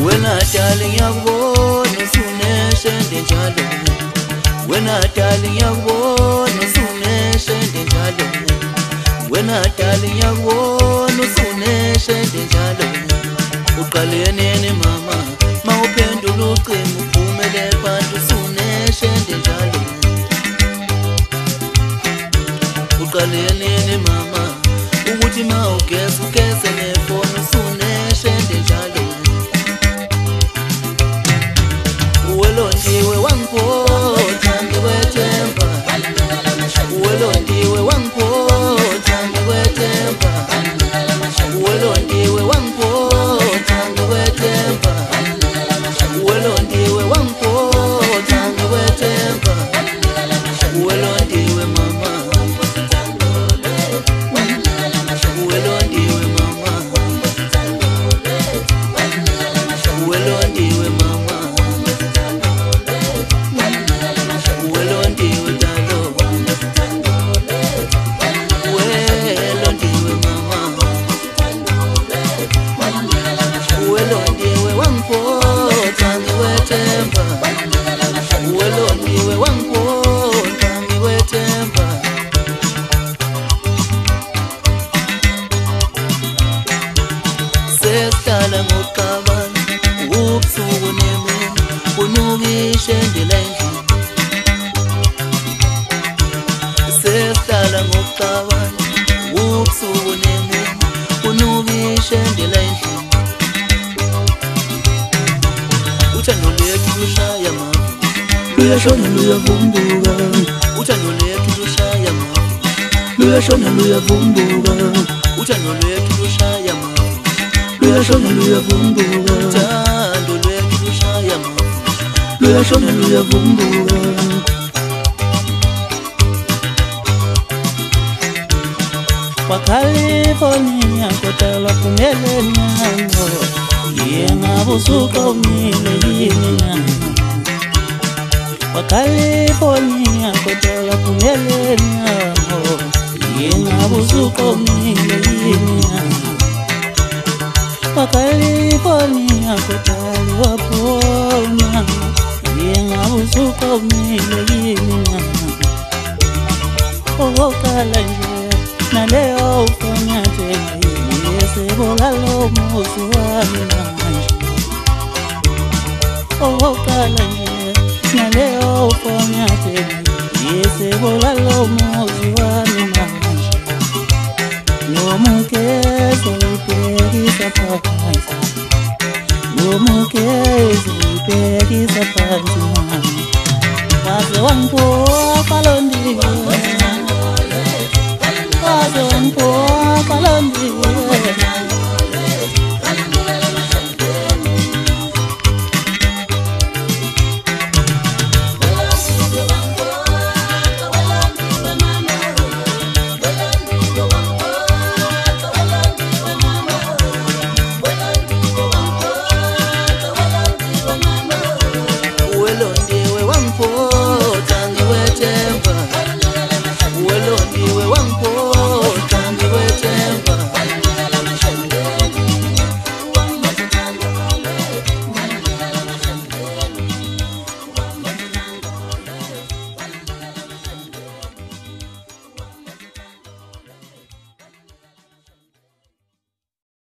Wena darling yakubona usuneshende njalo. Wena darling yakubona usuneshende njalo. Wena darling yakubona usuneshende njalo. Uqale nini mama mawuphendula ucingo uphumele phansi usuneshende njalo. Uqale nini mama ukuthi mawugeza nefoni usuneshende njalo. Uwelondiwe wangiphoxa ngikwethemba. Uwelondiwe wangiphoxa ngikwethemba. Uwelondiwe wangiphoxa ngikwethemba. Uwelondiwe wangiphoxa ngikwethemba. Uwelondiwe mama. Uwelondiwe mama. Uwelondiwe mama. Uwelondiwe dalo. Uwelondiwe mama. Uwelondiwe wangiphoxa ngikwethemba. Uwelondiwe wangiphoxa ngikwethemba. Sesihlala ngokuxabana ubusuku nemini kunukishendela endlini. Sesihlala ngokuxabana ubusuku nemini kunukishendela endlini. Uthando lethu lushaya mavu luyashona luyavumbuka. Uthando lethu lushaya mavu luyashona luyavumbuka. Uthando lethu lushaya mavu luyashona luyavumbuka. Uthando lethu lushaya mavu luyashona luyavumbuka. California kotela phumelele nyango yenga busuka umile yini nyango. California kotela phumelele nyango yenga busuka umile yini nyango. California kotela wapona yenga busuka umile yini nyango. Kala nje na leo ufanya tena yesebola lo muzi wami manje. Kala nje na leo ufanya tena yesebola lo muzi wami manje. Nomukeza upekisa phansi. Nomukeza upekisa phansi manje. Waze wangiphoxa londiwe. Wangiphoxa londiwe.